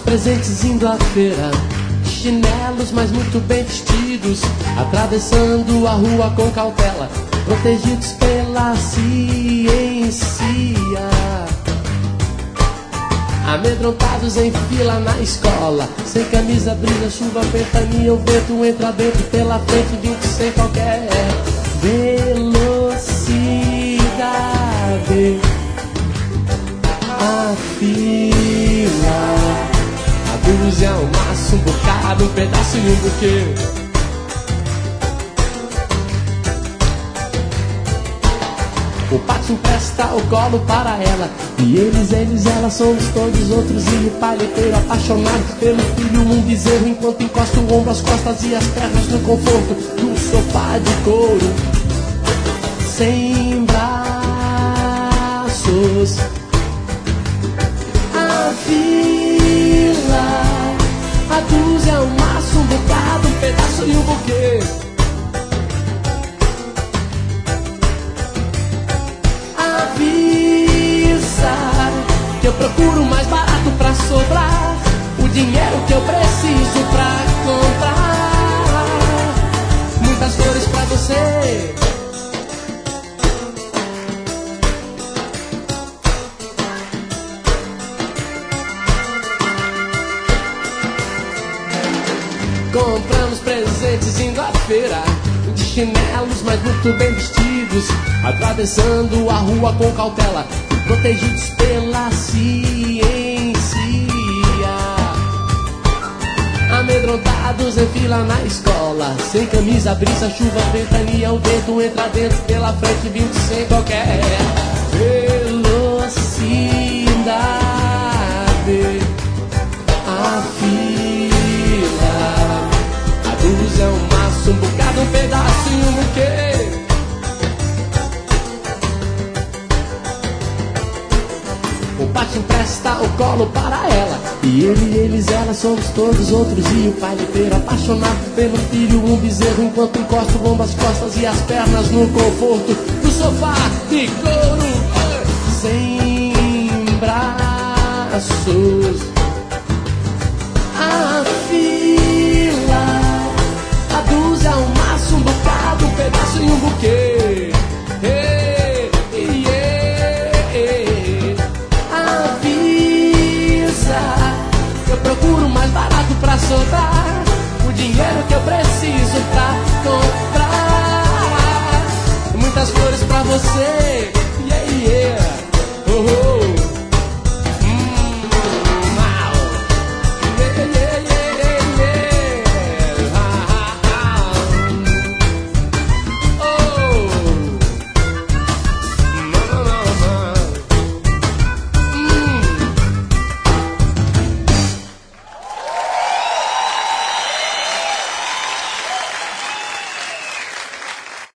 presentes indo à feira, chinelos, mas muito bem vestidos, atravessando a rua com cautela, protegidos pela ciência. Amedrontados em fila na escola, sem camisa, brisa, chuva, ventania, o vento entra dentro pela frente, vindo sem qualquer velocidade. A fila, a dúzia, um maço, um bocado, um pedaço e um buquê. O pátio empresta o colo para ela, e eles, ela, somos todos outros. E o palheteiro apaixonado pelo filho, um bezerro, enquanto encosta o ombro, as costas e as pernas no conforto do sofá de couro. Sem braços. A fila, a dúzia, um maço, um bocado, um pedaço e um buquê. Que eu procuro mais barato pra sobrar o dinheiro que eu preciso pra comprar muitas flores pra você. Compramos presentes indo à feira, de chinelos, mas muito bem vestidos, atravessando a rua com cautela, protegidos pela ciência. Amedrontados em fila na escola, sem camisa, brisa, chuva, ventania, o vento entra dentro pela frente, vindo sem qualquer velocidade. A fila, a dúzia, um maço, um bocado, um pedaço e um buquê. O pátio empresta o colo para ela, e eles, ela, somos todos outros. E o palheteiro apaixonado pelo filho, um bezerro, enquanto encosta o ombro, as costas e as pernas no conforto do sofá de couro. Sem braços. A fila, a dúzia, um maço, um bocado, um pedaço e um buquê. Eu procuro mais barato pra soltar o dinheiro que eu preciso pra comprar muitas flores pra você.